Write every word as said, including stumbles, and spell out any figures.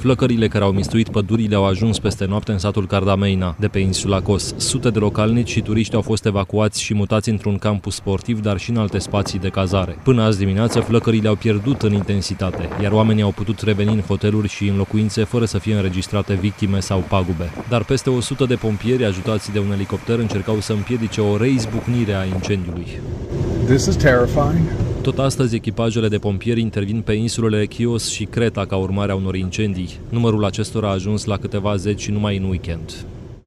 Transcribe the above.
Flăcările care au mistuit pădurile au ajuns peste noapte în satul Cardameina, de pe insula Kos. Sute de localnici și turiști au fost evacuați și mutați într-un campus sportiv, dar și în alte spații de cazare. Până azi dimineață, flăcările au pierdut în intensitate, iar oamenii au putut reveni în hoteluri și în locuințe fără să fie înregistrate victime sau pagube. Dar peste o sută de pompieri, ajutați de un elicopter, încercau să împiedice o reizbucnire a incendiului. This is terrifying. Tot astăzi, echipajele de pompieri intervin pe insulele Chios și Creta ca urmare a unor incendii. Numărul acestora a ajuns la câteva zeci numai în weekend.